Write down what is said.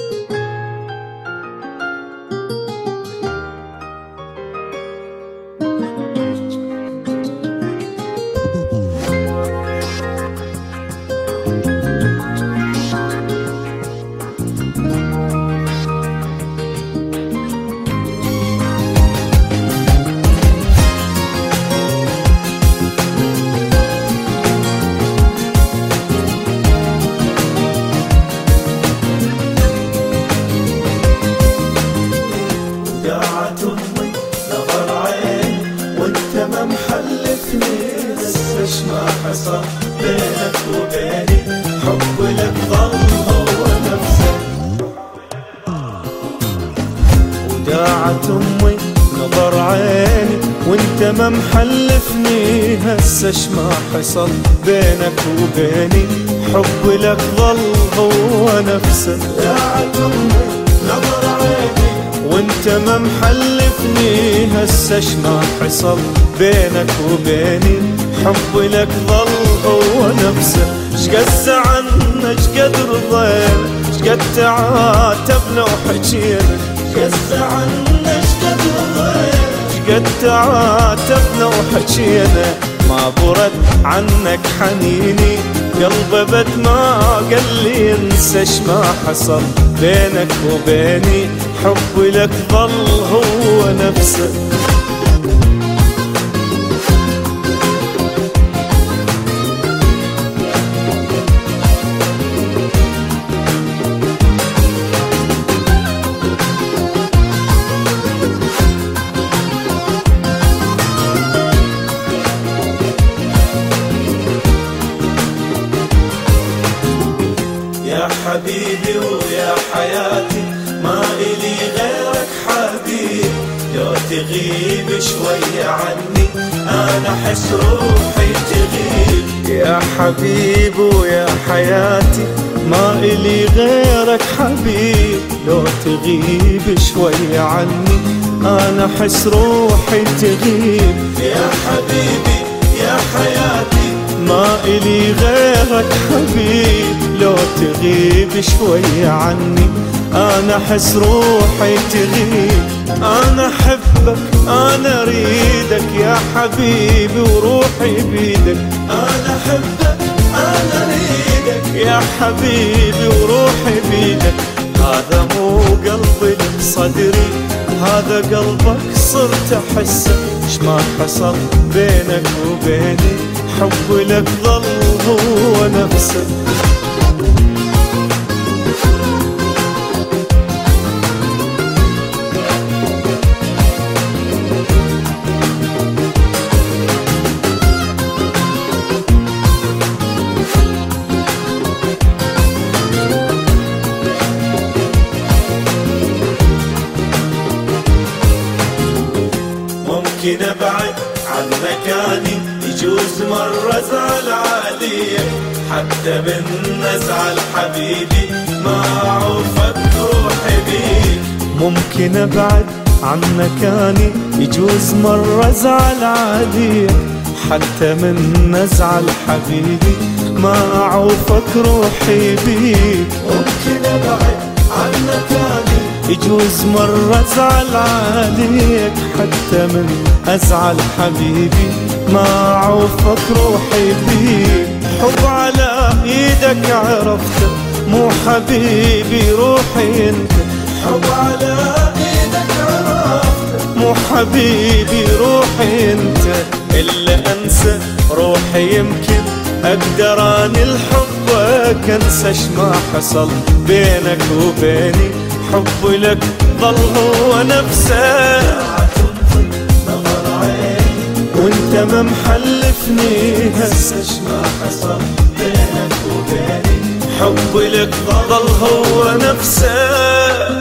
ليش ما حصل بينك وبيني حب لك ظل هو نفسه. وداعت أمي نظر عيني وانت ما محلفني هسه ما حصل بينك وبيني حب لك ظل هو نفسه. داعت أمي نظر عيني وانت ما محلفني هسه ما حصل بينك وبيني حب لك ظل هو نفسه. شقد زعلنا شقد رضينا شقد تعاتبنا وحكينا شقد زعلنا شقد رضينا شقد تعاتبنا وحكينا ما برد عنك حنيني قلبي بد ما قال لي انسى ما حصل بينك وبيني حب لك ظل هو نفسه. يا حبيبي ويا حياتي ما إلي غيرك حبيب لو تغيب شوي عني أنا حس روحي تغيب. يا حبيبي ويا حياتي ما إلي غيرك حبيب لو تغيب شوي عني أنا حس روحي تغيب. يا حبيبي يا حياتي ما إلي غيرك حبيب لو تغيب شوي عني أنا حس روحي تغيب. أنا أحبك أنا أريدك يا حبيبي وروحي بيدك. أنا أحبك أنا أريدك يا حبيبي وروحي بيدك. هذا مو قلبي صدري هذا قلبك صرت أحسه شما حصل بينك وبيني حب لك ظل هو نفسه. ممكن ابعد عن مكاني يجوز مرة ازعل عليك حتى من ازعل حبيبي ما اعوفك روحي بيك. ممكن ابعد عن مكاني يجوز مرة ازعل عليك حتى من ازعل حبيبي ما اعوفك روحي بيك. ممكن ابعد عن مكاني يجوز مرة ازعل عليك حتى من ازعل حبيبي ما اعوفك روحي بيك. حب على ايدك عرفته مو حبيبي روحي انت. حب على ايدك عرفته مو حبيبي روحي انت. الا انسى روحي يمكن اقدر اني الحبك انسى ما حصل بينك وبيني حب لك ظل هو نفسه. وانت ما محلفني هسه ما حصل بينك وبيني حب لك ظل هو نفسه.